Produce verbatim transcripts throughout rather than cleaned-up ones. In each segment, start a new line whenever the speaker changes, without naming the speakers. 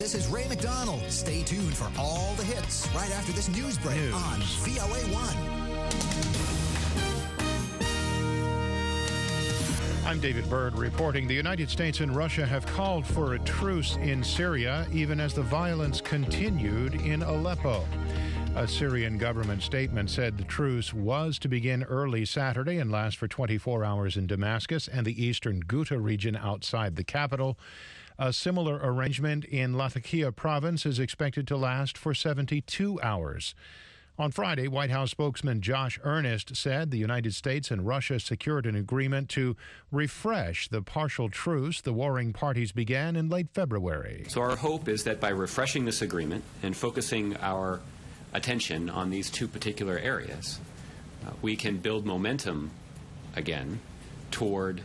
This is Ray McDonald. Stay tuned for all the hits right after this news break news. on V O A one.
I'm David Byrd reporting the United States and Russia have called for a truce in Syria even as the violence continued in Aleppo. A Syrian government statement said the truce was to begin early Saturday and last for twenty-four hours in Damascus and the eastern Ghouta region outside the capital. A similar arrangement in Latakia province is expected to last for seventy-two hours. On Friday, White House spokesman Josh Earnest said the United States and Russia secured an agreement to refresh the partial truce the warring parties began in late February.
So our hope is that by refreshing this agreement and focusing our attention on these two particular areas, uh, we can build momentum again toward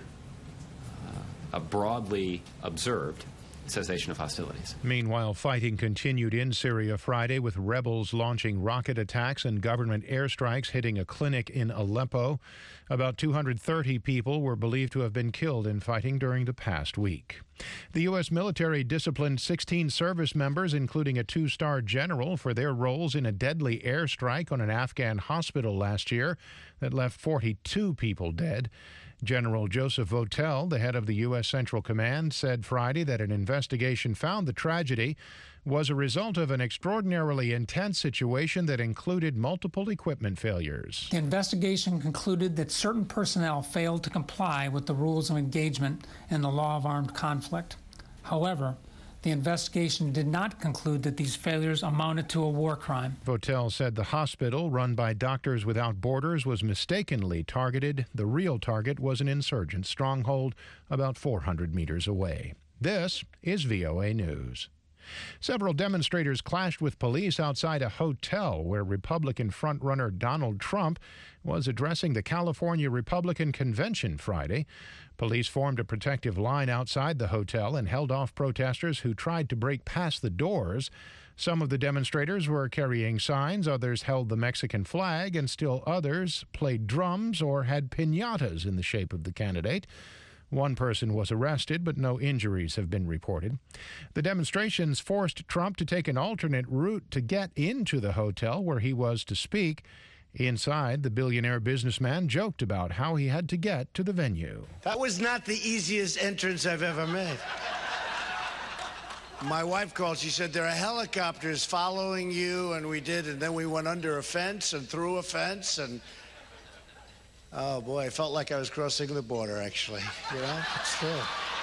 uh, a broadly observed cessation of hostilities.
Meanwhile, fighting continued in Syria Friday with rebels launching rocket attacks and government airstrikes hitting a clinic in Aleppo. About two hundred thirty people were believed to have been killed in fighting during the past week. The U S military disciplined sixteen service members, including a two-star general, for their roles in a deadly airstrike on an Afghan hospital last year that left forty-two people dead. General Joseph Votel, the head of the U S Central Command, said Friday that an investigation found the tragedy was a result of an extraordinarily intense situation that included multiple equipment failures.
The investigation concluded that certain personnel failed to comply with the rules of engagement in the law of armed conflict. However, the investigation did not conclude that these failures amounted to a war crime.
Votel said the hospital, run by Doctors Without Borders, was mistakenly targeted. The real target was an insurgent stronghold about four hundred meters away. This is V O A News. Several demonstrators clashed with police outside a hotel where Republican frontrunner Donald Trump was addressing the California Republican Convention Friday. Police formed a protective line outside the hotel and held off protesters who tried to break past the doors. Some of the demonstrators were carrying signs, others held the Mexican flag, and still others played drums or had piñatas in the shape of the candidate. One person was arrested, but no injuries have been reported. The demonstrations forced Trump to take an alternate route to get into the hotel where he was to speak. Inside, the billionaire businessman joked about how he had to get to the venue.
That was not the easiest entrance I've ever made. My wife called. She said, there are helicopters following you, and we did, and then we went under a fence and through a fence, and oh, boy, I felt like I was crossing the border, actually. You know, it's true.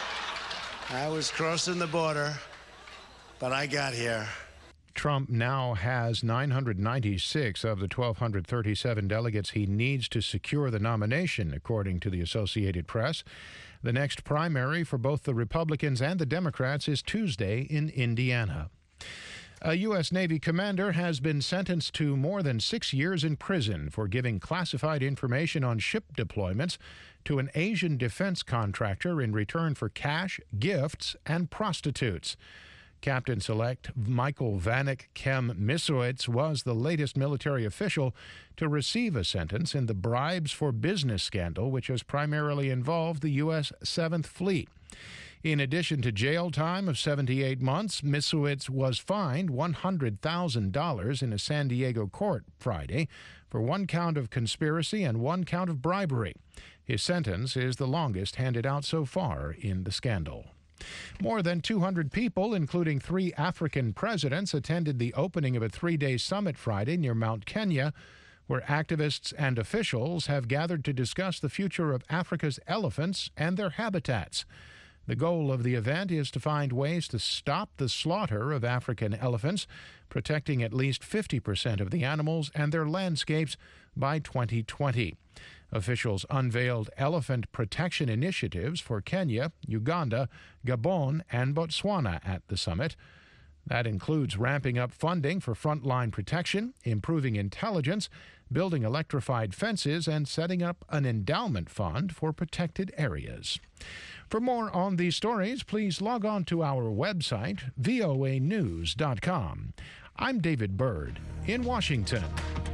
I was crossing the border, but I got here.
Trump now has nine hundred ninety-six of the one thousand two hundred thirty-seven delegates he needs to secure the nomination, according to the Associated Press. The next primary for both the Republicans and the Democrats is Tuesday in Indiana. A U S Navy commander has been sentenced to more than six years in prison for giving classified information on ship deployments to an Asian defense contractor in return for cash, gifts, and prostitutes. Captain-Select Michael Vanek Kem Misowitz was the latest military official to receive a sentence in the bribes for business scandal, which has primarily involved the U S Seventh Fleet. In addition to jail time of seventy-eight months, Misowitz was fined one hundred thousand dollars in a San Diego court Friday for one count of conspiracy and one count of bribery. His sentence is the longest handed out so far in the scandal. More than two hundred people, including three African presidents, attended the opening of a three-day summit Friday near Mount Kenya, where activists and officials have gathered to discuss the future of Africa's elephants and their habitats. The goal of the event is to find ways to stop the slaughter of African elephants, protecting at least fifty percent of the animals and their landscapes by twenty twenty. Officials unveiled elephant protection initiatives for Kenya, Uganda, Gabon, and Botswana at the summit. That includes ramping up funding for frontline protection, improving intelligence, building electrified fences, and setting up an endowment fund for protected areas. For more on these stories, please log on to our website, V O A news dot com. I'm David Byrd in Washington.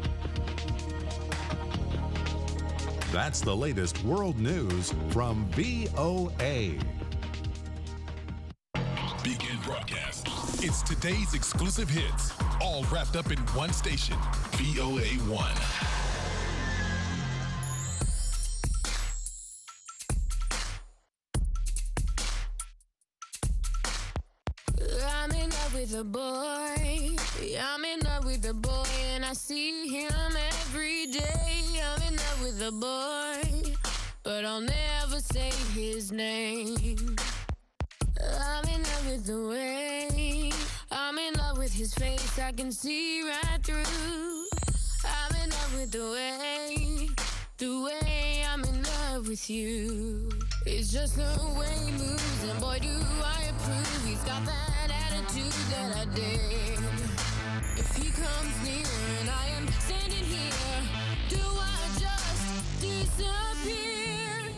That's the latest world news from V O A.
Begin broadcast. It's today's exclusive hits, all wrapped up in one station, V O A one.
I'm in love with a boy. I'm in love with a boy, and I see him every day. I'm in love with a boy, but I'll never say his name. I'm in love with the way. I'm in love with his face. I can see right through. I'm in love with the way. The way I'm in love with you. It's just the way he moves, and boy, do I approve. He's got that attitude that I dig. If he comes near and I am standing here, do I just disappear?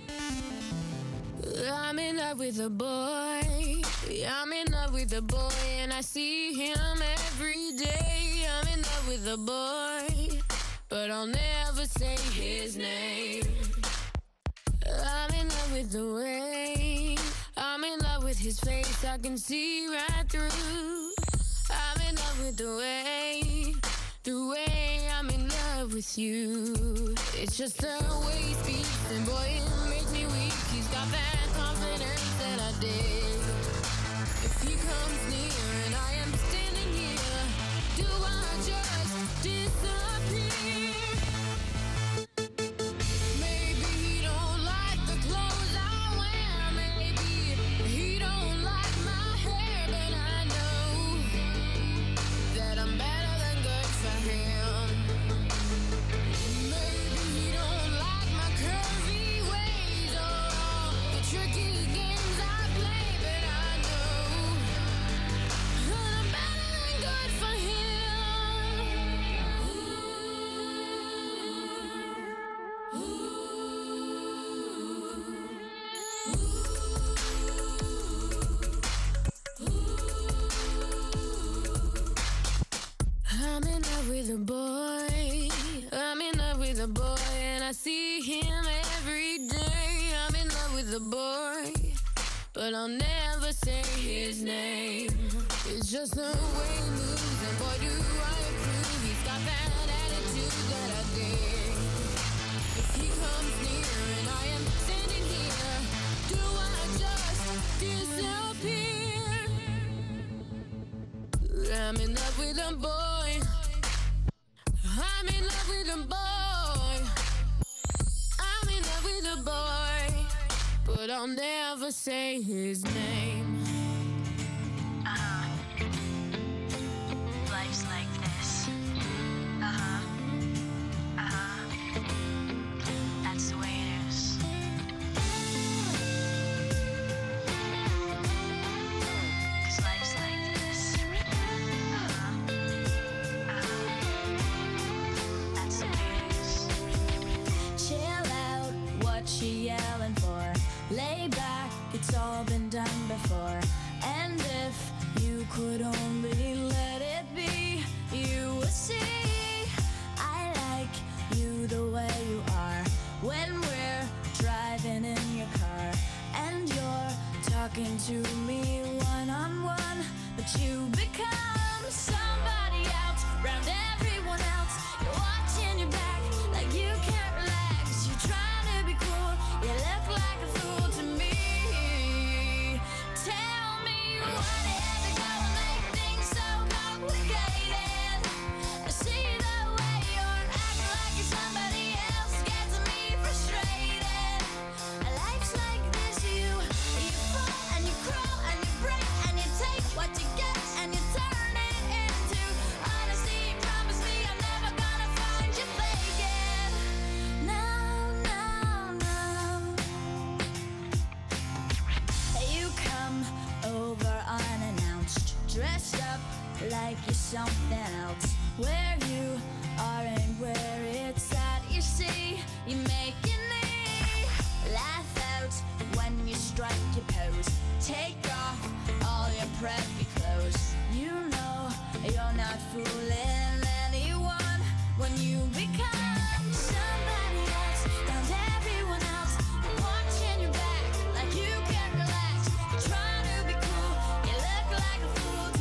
I'm in love with a boy. I'm in love with a boy, and I see him every day. I'm in love with a boy, but I'll never say his name. I'm in love with the way. I'm in love with his face. I can see right through. I'm in love with the way. The way I'm in love with you. It's just the way he speaks, and boy, it makes me weak. He's got that confidence that I dig. If he comes near and I am standing here, do I just disappear? Maybe he don't like the clothes I wear. Maybe he don't like my hair, but I know that I'm better than good for him. Maybe he don't like my curvy ways or all the tricky games I play, but I know that I'm better than good for him. I'm in love with a boy. I'm in love with a boy, and I see him every day. I'm in love with a boy, but I'll never say his name. It's just the way he moves, and boy, do I approve. He's got that attitude that I dig. If he comes near and I am standing here, do I just disappear? I'm in love with a boy. I'm in love with a boy. I'm in love with a boy, but I'll never say his name.
Uh-huh. Life's like this. Uh-huh. Uh-huh. That's the way it is. Cause life's like this. Uh-huh. Uh-huh. That's the way it is.
Chill out, what you yelling for? Lay back, it's all been done before. And if you could only let it be, you would see I like you the way you are. When we're driving in your car and you're talking to me one-on-one, but you become somebody else round everyone else. You're watching your back like you can't relax. You're trying to be cool, you look like a fool to me. Tell me what is it gonna make things so complicated? I see the way you're acting like you're somebody else gets me frustrated. Life's like this, you you fall and you crawl and you break and you take what you get and you turn it into honesty. Promise me I'm never gonna find you faking. No, no, no. You come over unannounced, dressed up like you're something else. Where you are and where it's at, you see, you making me laugh out when you strike your pose. Take off all your preppy clothes. You know you're not fooling anyone when you become somebody else round everyone else. You're watching your back like you can't relax. You're trying to be cool, you look like a fool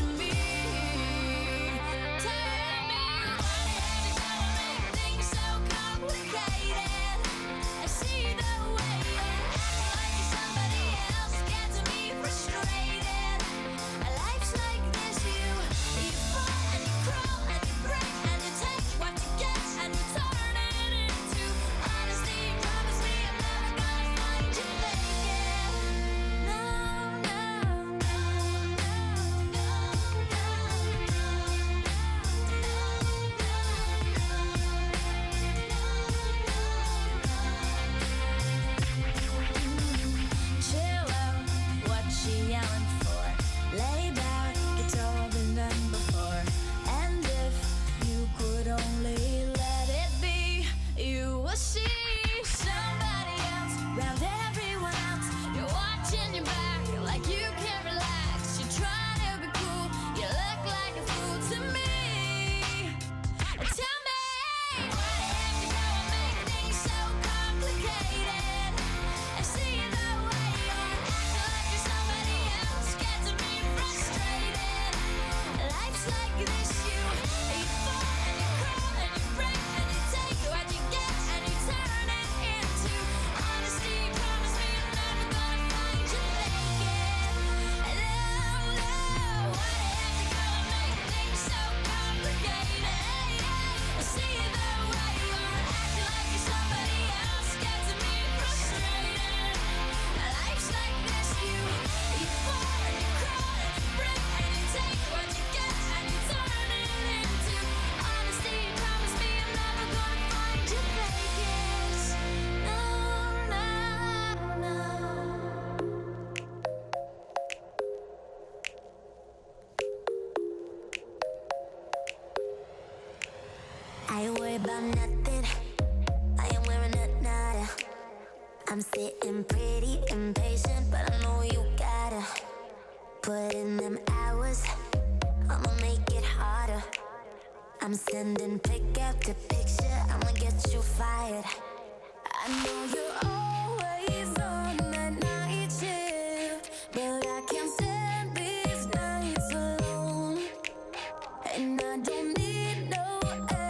I'm nothing. I am wearing a nada. I'm sitting pretty impatient, but I know you gotta put in them hours. I'ma make it harder. I'm sending pick after picture. I'ma get you fired. I know you're always on that night shift, but I can't stand these nights alone. And I don't need no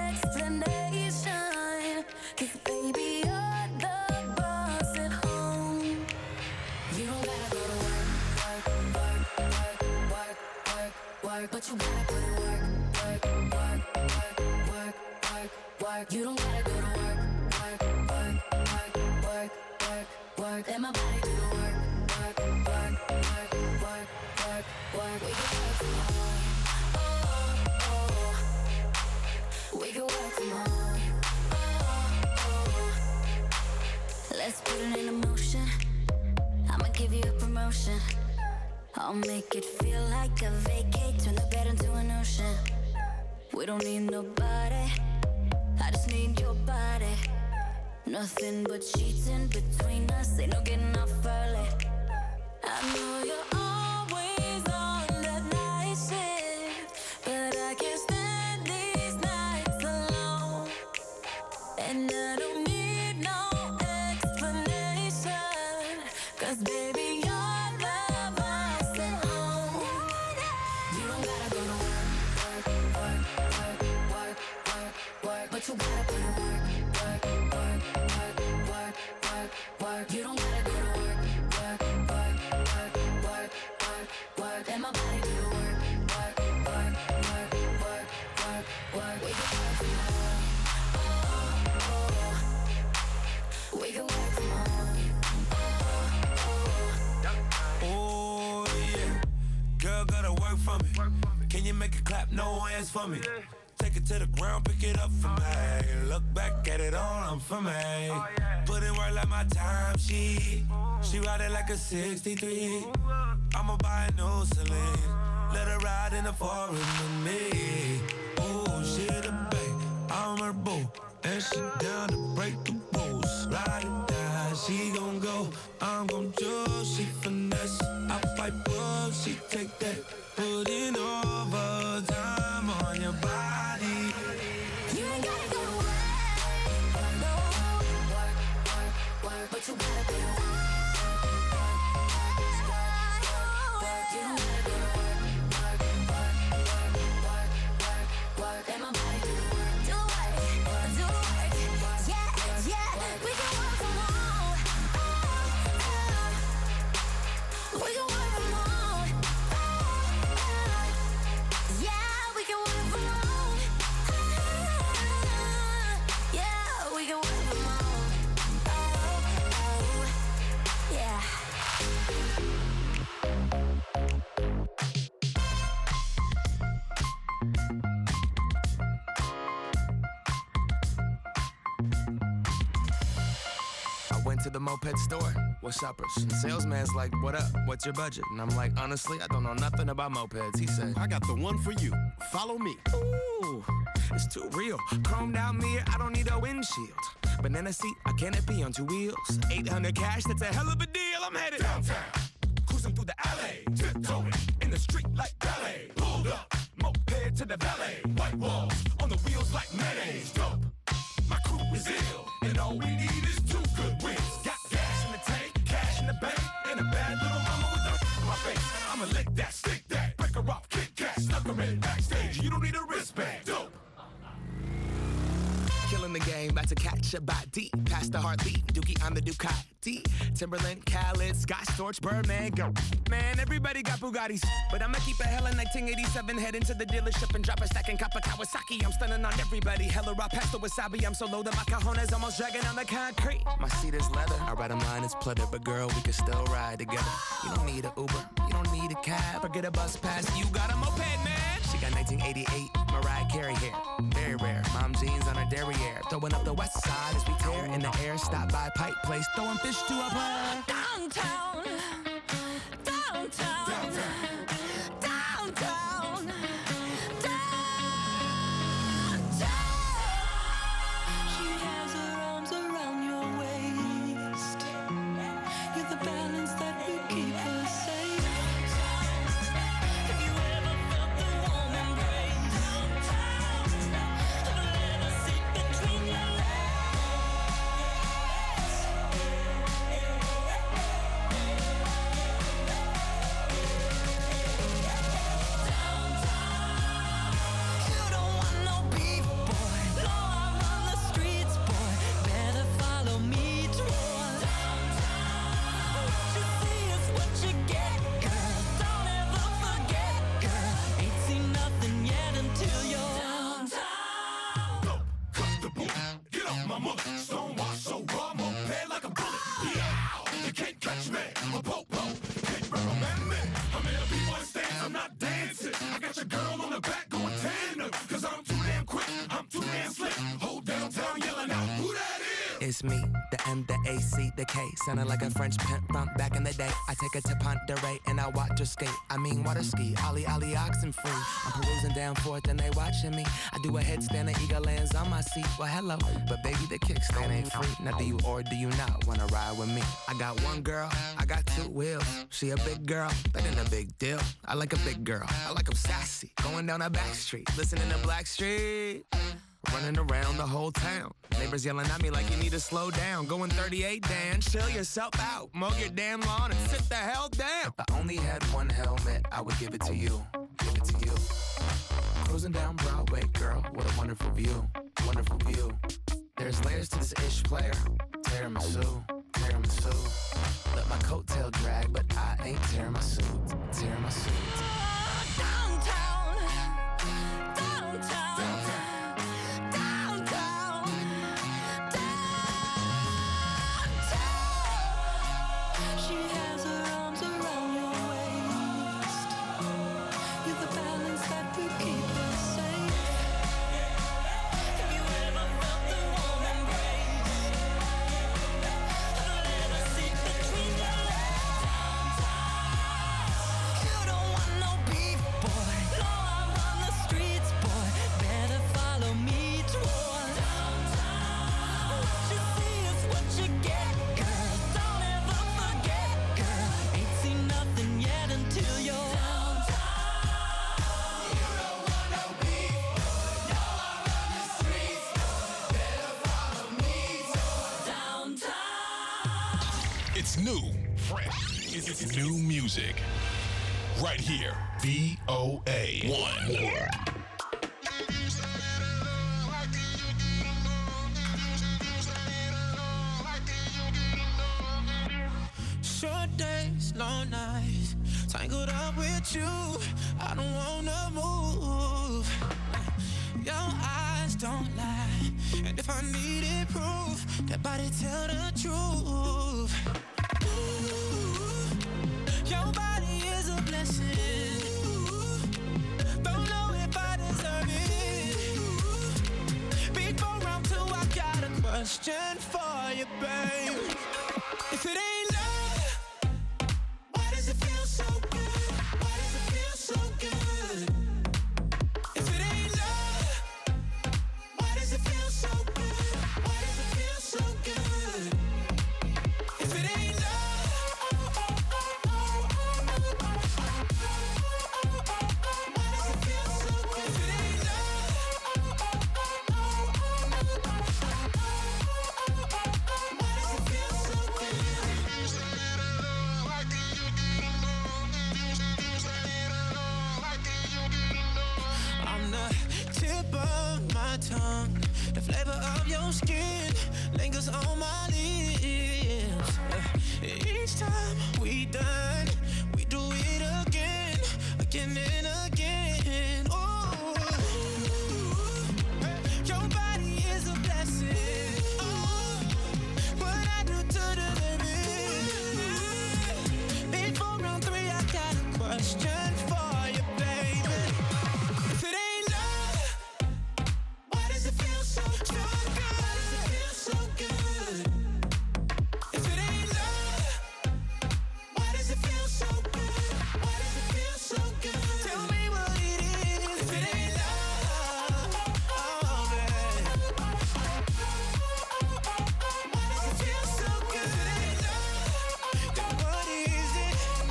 explanation, 'cause baby, you're the boss at home. You don't gotta go to work, work, work, work, work, work, work, but you gotta put in work, work, work, work, work, work, work. You don't gotta go to work, work, work, work, work, work, work. Let my body do the work, work, work, work, work, work, work. We can work from home. Oh, oh. We can work from home. Oh, oh. Let's put it in motion. I'ma give you a promotion. I'll make it feel like a vacate. Turn the bed into an ocean. We don't need nobody. I just need your body. Nothing but sheets in between us. Ain't no getting off early. I know you're always on that night shift, but I can't stand these nights alone. And I don't need no explanation, 'cause baby, you're the boss at home. You don't gotta go to work, work, work, work, work, work, work, but you gotta put in work, work, work, work, work, work, work. You don't gotta go to work, work, work, work, work, work, work. Let my body do the work, work, work, work, work, work, work. We can work from home. Oh, oh. We can work from home. Oh,
Oh yeah, girl gotta work for me. Can you make it clap? No hands for me. Take it to the ground, pick it up for me. Look back at it all, I'm for me. Put in work like my time, she She ride it like a sixty-three. I'ma buy a new Celine. Let her ride in the foreign with me. Oh, she the babe, I'm her boo. And she down to break the rules. Ride or die, she gon' go. I'm gon' choose, she finesse. I fight up, she take that. Put in overtime on your body.
you ain't gotta go to work, no. Work, work, work, but you gotta put in work. You don't gotta go to work, work, work, work, work, work, work. Let my body do the work. Do the work, do the work. Yeah, yeah, we can work from home. Oh, oh. We can work from home. Oh, oh. Yeah, we can work from home. Yeah, we can work from home. Oh, oh. Yeah.
I went to the moped store, what's uppers? And salesman's like, what up, what's your budget? And I'm like, honestly, I don't know nothing about mopeds. He said,
I got the one for you. Follow me.
ooh, it's too real. Chrome down mirror, I don't need a windshield. Banana seat, a canopy on two wheels. eight hundred cash, that's a hell of a deal. I'm headed downtown, cruising through the alley. Tiptoeing in the street like ballet. Pulled up, moped to the valet. White walls on the wheels like mayonnaise. Dope, my crew is ill, and all we need is two good wins. Got gas in the tank, cash in the bank, and a bad little mama with a in my face. I'ma lick that, stick that, break her off, kick cat, snuck her in backstage. You don't need a wristband. Dope. Killing the game, about to catch a body. Past the heartbeat, Dookie on the Ducati. Timberland, Khaled, Scott Storch, Birdman, go. Man, everybody got Bugattis. But I'ma keep a hella nineteen eighty-seven, head into the dealership and drop a stack in Kappa Kawasaki. I'm stunning on everybody, hella raw past the wasabi. I'm so low that my cajones almost dragging on the concrete. My seat is leather, I ride a line is pleather. But girl, we can still ride together. You don't need an Uber, you don't need a cab, or get a bus pass. You got a moped, man. She got nineteen eighty-eight Mariah Carey hair, very rare. Mom jeans on her derriere, throwing up the west side as we tear in the air. Stop by Pipe Place, throwing fish to a player.
Downtown, downtown, downtown, downtown. 'Cause I know you're always on that night shift, but I can't stand these nights alone. And I don't need no explanation, 'cause baby, you're the boss at home. You don't gotta go to work, work, work, work, work, work, but you gotta put in work, work, work, work, work, work. Let my body do the work. Do the work, do the work. Yeah, we can work from home. Oh, oh. We can work from home. Oh, oh.
Killing the game, about to catch a body. Passenger,
It's me, the M, the A, C, the K. Sounding like a French pimp from back in the day. I take her to Ponderay and I watch her skate. I mean water ski, ollie, ollie, oxen free. I'm perusing down Fourth and they watching me. I do a headstand, the eagle lands on my seat. Well, hello, but baby, the kickstand ain't free. Now do you or do you not wanna ride with me? I got one girl, I got two wheels. She a big girl, that ain't a big deal. I like a big girl, I like 'em sassy. Going down a back street, listening to Blackstreet. Running around the whole town. Neighbors yelling at me like you need to slow down. Going thirty-eight, Dan, chill yourself out. Mow your damn lawn and sit the hell down. If I only had one helmet, I would give it to you. Give it to you. Cruising down Broadway, girl, what a wonderful view. Wonderful view. There's layers to this ish player. Tiramisu, tiramisu. Let my coattail drag, but I ain't tearing my suit. Tearing my suit.
Downtown, downtown.
New, fresh, it's new music. Right here, V O A one.
Short days, long nights, tangled up with you. I don't wanna move. Your eyes don't lie, and if I needed proof, that body tell the truth. Your body is a blessing. Don't know if I deserve it. Before round two, I got a question for you, babe. If it ain't love, why does it feel so good? Why does it feel so good? If it ain't love, why does it feel so good? Why does it feel so good? If it ain't love. Tongue, the flavor of your skin lingers on my lips. Each time we done, we do it again, again and again. Oh, your body is a blessing. Oh, what I do to deserve it. Before round three, I got a question for you, baby. If it ain't love, why does it feel so, so good? Why does it feel so good? If it ain't love, why does it feel so good? Why does it feel so good? Tell me what it is. If it ain't love, oh babe, why does it feel so good? If it ain't love, then what is it?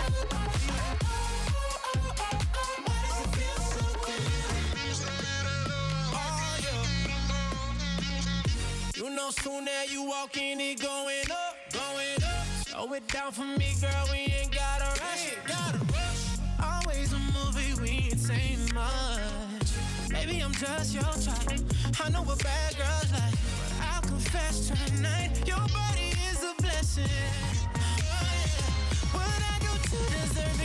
Why does it feel so good? Oh yeah. You know soon as you walk in, it going up, going up. Slow it down for me, girl, we ain't gotta rush it, gotta rush. Always a movie, we ain't saying much. Maybe I'm just your type, I know what bad girls like, but I'll confess tonight, your body is a blessing. What I do to deserve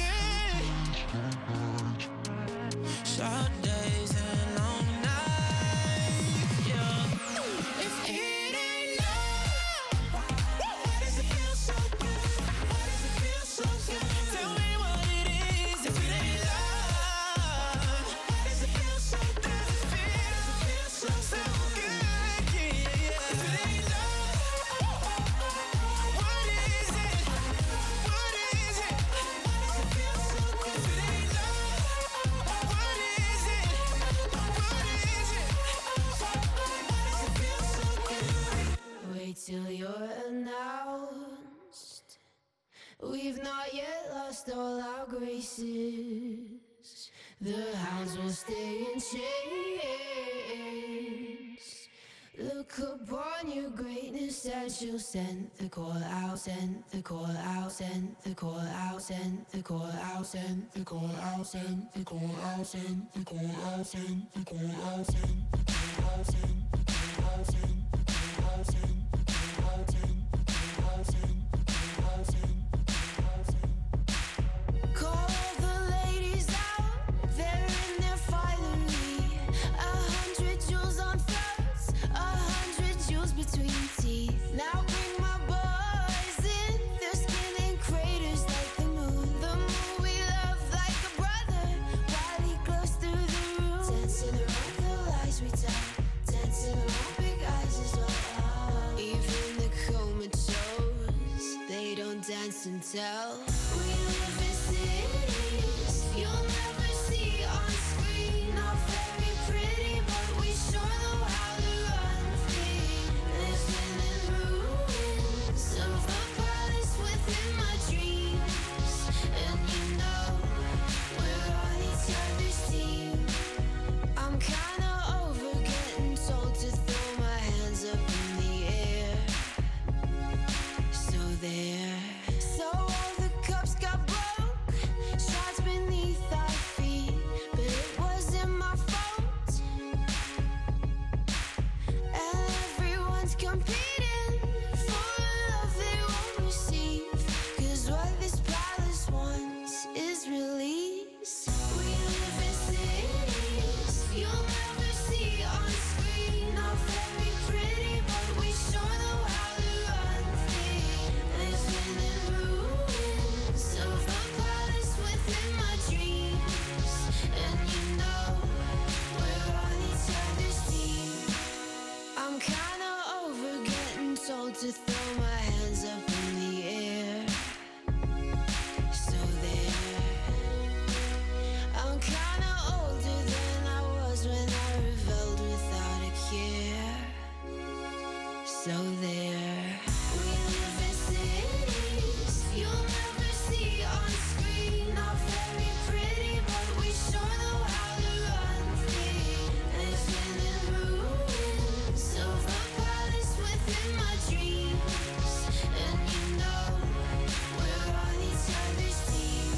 it? Short days and long nights, yeah. If it ain't love, why does it feel so good? Why does it feel so good? Tell me what it is. If it ain't love, why does it feel so good? Why does it feel so, so good? Yeah, yeah, yeah. If it ain't love,
We've not yet lost all our graces. The hounds will stay in chains. Look upon your greatness as you'll send the call out, send the call out, send the call out, send the call out, send the call out, send the call out, send the call out, send the call out, send the call out, send the call out, send the call out, send the call out, send the call out, send the call out, send the call out, send. Call the ladies out, they're in their finery. A hundred jewels on throats, a hundred jewels between teeth. Now bring my boys in, their skin in craters like the moon. The moon we love like a brother, while he glows through the room. Dancing around the lies we tell, dancing around big eyes as well. Even the comatose, they don't dance and tell. We live in cities you'll never see on screen. Not very pretty, but we sure know how to run free. Living in ruins of the palace within my dreams. And you know we're on each other's team. I'm kinda over getting told to throw my hands up in the air. So there. So all the cups got broke, shards beneath our feet, but it wasn't my fault. And everyone's competing for a love they won't receive, 'cause what this palace wants is release. We live in cities you'll never see on screen. Not very pretty, but we sure know how to run free. Living in ruins of the palace within my dreams. And you know we're on each other's team. I'm kinda over getting told to throw my hands up in the air. So there. I'm kinda older than I was when I rebelled without a care. So there. We live in cities you'll never see on screen. Not very pretty, but we sure know how to run free. Living in ruins of the palace within my dreams. And you know we're on each other's team.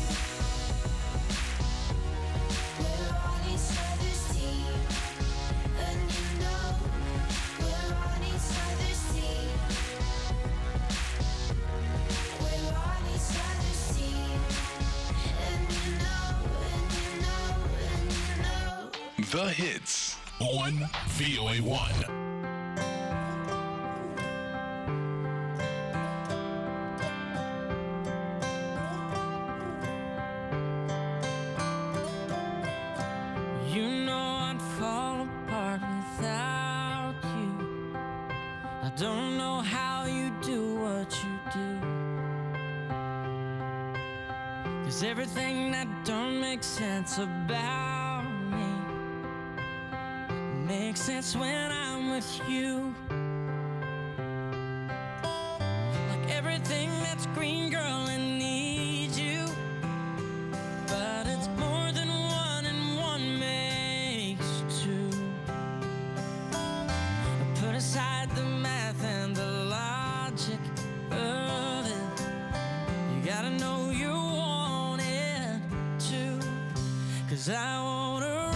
We're on each other's team. And you know we're on each other's team. We're on each other's team. And you know, and you know, and you know.
The hits on V O A one.
You know I'd fall apart without you. I don't know how you do what you do. 'Cause everything that don't make sense about me makes sense when I'm with you. Like everything that's green, girl, and needs you. But it's more than one, and one makes two. Put aside the math and the logic of it. You gotta know you want it too. 'Cause I wanna